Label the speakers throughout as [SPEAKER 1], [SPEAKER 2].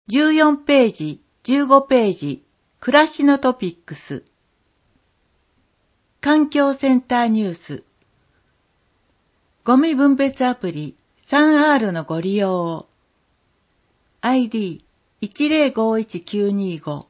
[SPEAKER 1] 14ページ、15ページ、暮らしのトピックス。環境センターニュース。ゴミ分別アプリ 3R のご利用を。ID1051-925。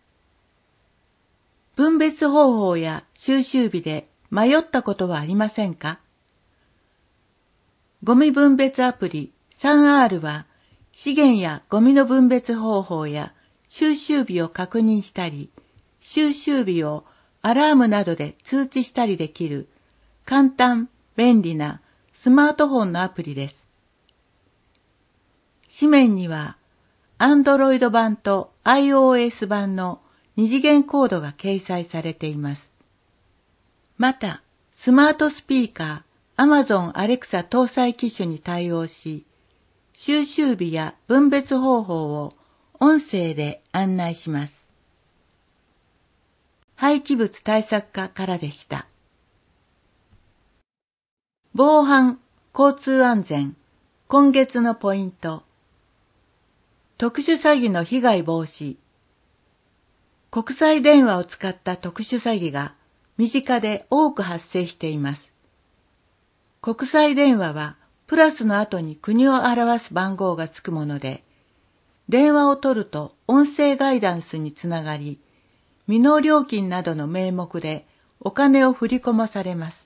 [SPEAKER 1] 分別方法や収集日で迷ったことはありませんか？ゴミ分別アプリ 3R は、資源やゴミの分別方法や収集日を確認したり、収集日をアラームなどで通知したりできる簡単、便利なスマートフォンのアプリです。紙面には Android 版と iOS 版の二次元コードが掲載されています。また、スマートスピーカー Amazon Alexa 搭載機種に対応し、収集日や分別方法を音声で案内します。廃棄物対策課からでした。防犯、交通安全、今月のポイント。特殊詐欺の被害防止。国際電話を使った特殊詐欺が身近で多く発生しています。国際電話はプラスの後に国を表す番号がつくもので、電話を取ると音声ガイダンスにつながり、未納料金などの名目でお金を振り込まされます。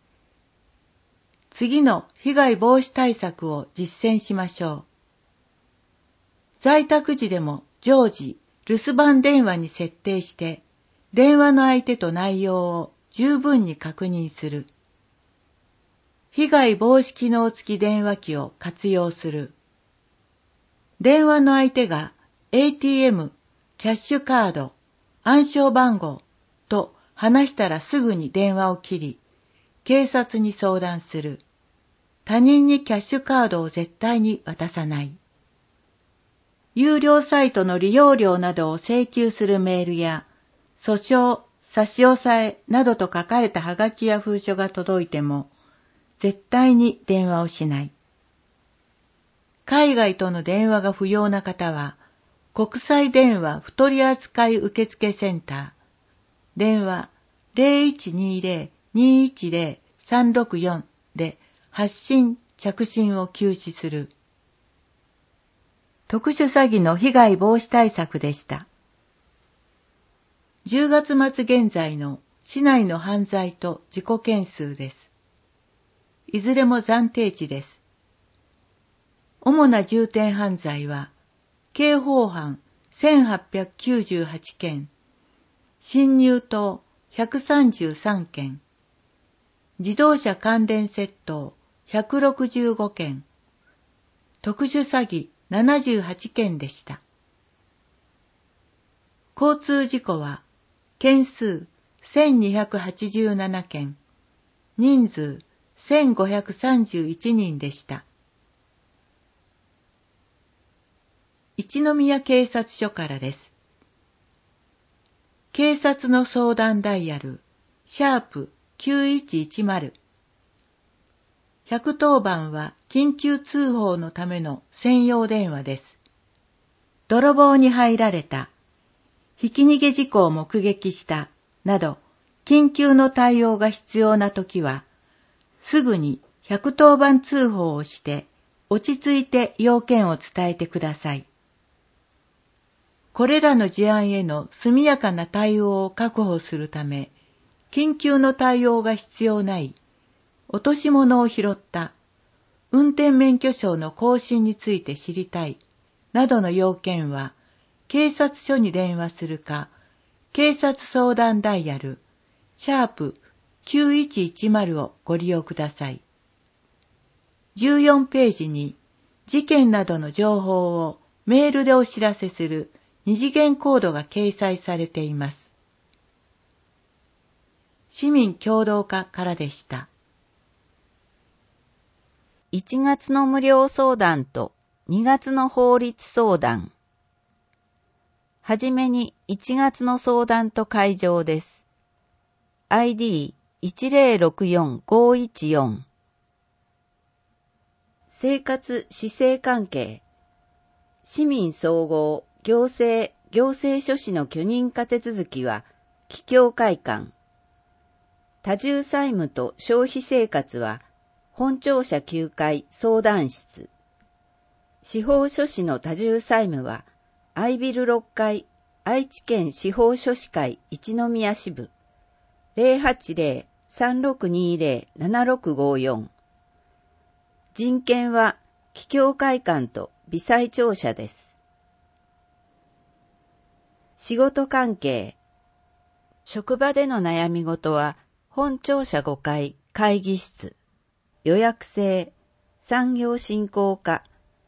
[SPEAKER 1] 次の被害防止対策を実践しましょう。在宅時でも常時留守番電話に設定して、電話の相手と内容を十分に確認する。被害防止機能付き電話機を活用する。電話の相手が ATM、キャッシュカード、暗証番号と話したらすぐに電話を切り、警察に相談する。他人にキャッシュカードを絶対に渡さない。有料サイトの利用料などを請求するメールや、訴訟、差し押さえなどと書かれたはがきや封書が届いても、絶対に電話をしない。海外との電話が不要な方は、国際電話不取扱受付センター、電話 0120-210-364 で発信・着信を休止する。特殊詐欺の被害防止対策でした。10月末現在の市内の犯罪と事故件数です。いずれも暫定値です。主な重点犯罪は、刑法犯1898件、侵入等133件、自動車関連窃盗165件、特殊詐欺78件でした。交通事故は、件数1287件、人数1531人でした。一宮警察署からです。警察の相談ダイヤル、#9110。110番は緊急通報のための専用電話です。泥棒に入られた、ひき逃げ事故を目撃した、など、緊急の対応が必要なときは、すぐに110番通報をして、落ち着いて要件を伝えてください。これらの事案への速やかな対応を確保するため、緊急の対応が必要ない、落とし物を拾った、運転免許証の更新について知りたい、などの要件は、警察署に電話するか、警察相談ダイヤル、#9110をご利用ください。14ページに、事件などの情報をメールでお知らせする二次元コードが掲載されています。市民協同課からでした。
[SPEAKER 2] 1月の無料相談と2月の法律相談。はじめに1月の相談と会場です。ID1064-514。生活・市政関係。 市民総合行政書士の許認可手続きは、帰郷会館。多重債務と消費生活は、本庁舎9階相談室。司法書士の多重債務は、愛ビル6階、愛知県司法書士会一宮支部。080-3620-7654。人権は、帰郷会館と微細庁舎です。仕事関係。職場での悩み事は、本庁舎5階会議室。予約制、産業振興課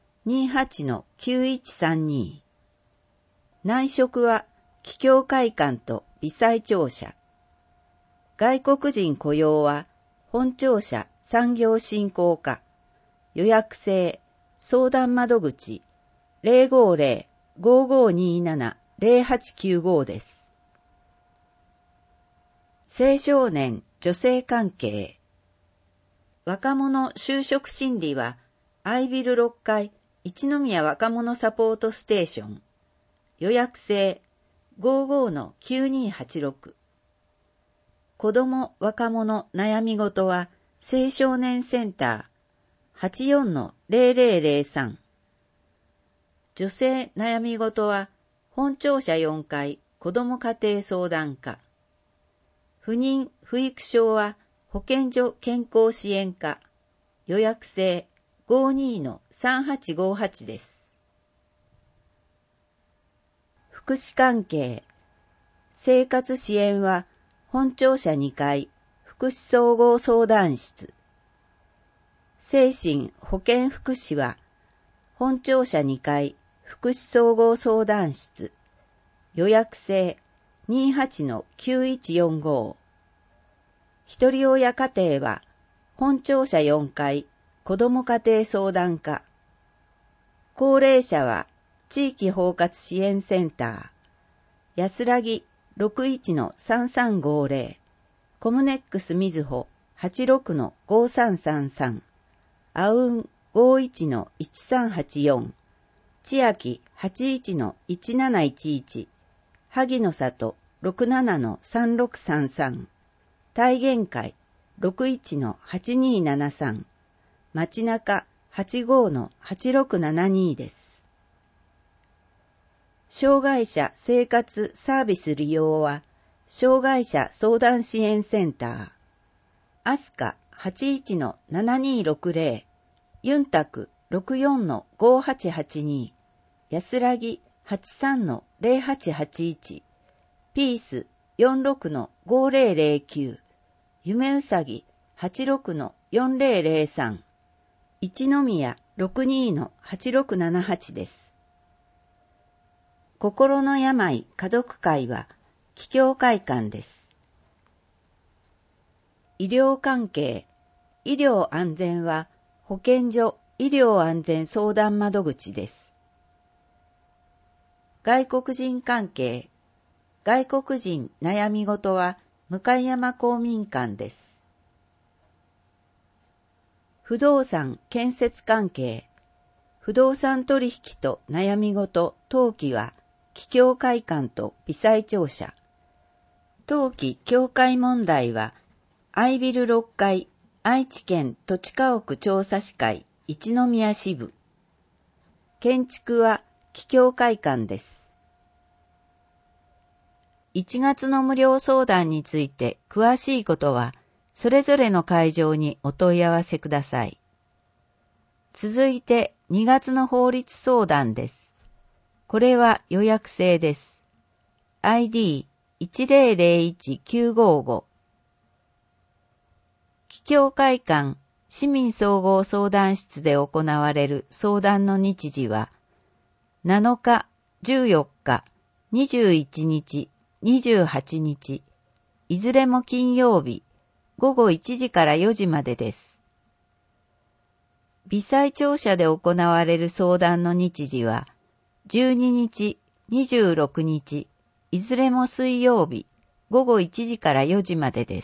[SPEAKER 2] 28-9132。内職は、帰郷会館と微細庁舎。外国人雇用は、本庁舎産業振興課。予約制、相談窓口 050-5527-0895 です。青少年女性関係。若者就職心理は、愛ビル6階一宮若者サポートステーション。予約制 55-9286。子ども若者悩み事は、青少年センター 84-0003。女性悩み事は、本庁舎4階子ども家庭相談課。不妊・不育症は、保健所健康支援課。予約制 52-3858 です。福祉関係。生活支援は、本庁舎2階福祉総合相談室。精神保健福祉は、本庁舎2階福祉総合相談室。予約制 28-9145。ひとり親家庭は、本庁舎4階子ども家庭相談課。高齢者は、地域包括支援センター。安らぎ 61-3350。コムネックスみずほ 86-5333。あうん 51-1384。千秋 81-1711。萩の里 67-3633。体現会 61-8273。町中 85-8672 です。障害者生活サービス利用は、障害者相談支援センター。アスカ 81-7260。ユンタク 64-5882。安らぎ 83-0881。ピース 46-5009。夢うさぎ 86-4003。一宮 62-8678 です。心の病家族会は、帰郷会館です。医療関係。医療安全は、保健所医療安全相談窓口です。外国人関係。外国人悩み事は、向山公民館です。不動産建設関係。不動産取引と悩み事登記は、帰郷会館と微細庁舎。登記境界問題は、愛ビル6階愛知県土地家屋調査士会一宮支部。建築は帰郷会館です。1月の無料相談について詳しいことは、それぞれの会場にお問い合わせください。続いて2月の法律相談です。これは予約制です。ID1001-955。帰郷会館市民総合相談室で行われる相談の日時は、7日、14日、21日、28日、いずれも金曜日、午後1時から4時までです。微細庁舎で行われる相談の日時は、12日、26日、いずれも水曜日、午後1時から4時までです。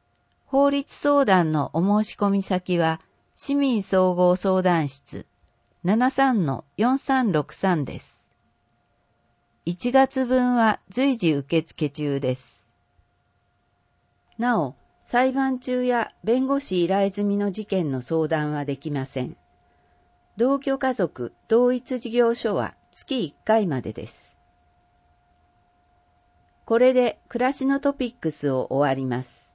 [SPEAKER 2] 法律相談のお申し込み先は、市民総合相談室、 73-4363です。1月分は随時受付中です。なお、裁判中や弁護士依頼済みの事件の相談はできません。同居家族同一事業所は月1回までです。これで暮らしのトピックスを終わります。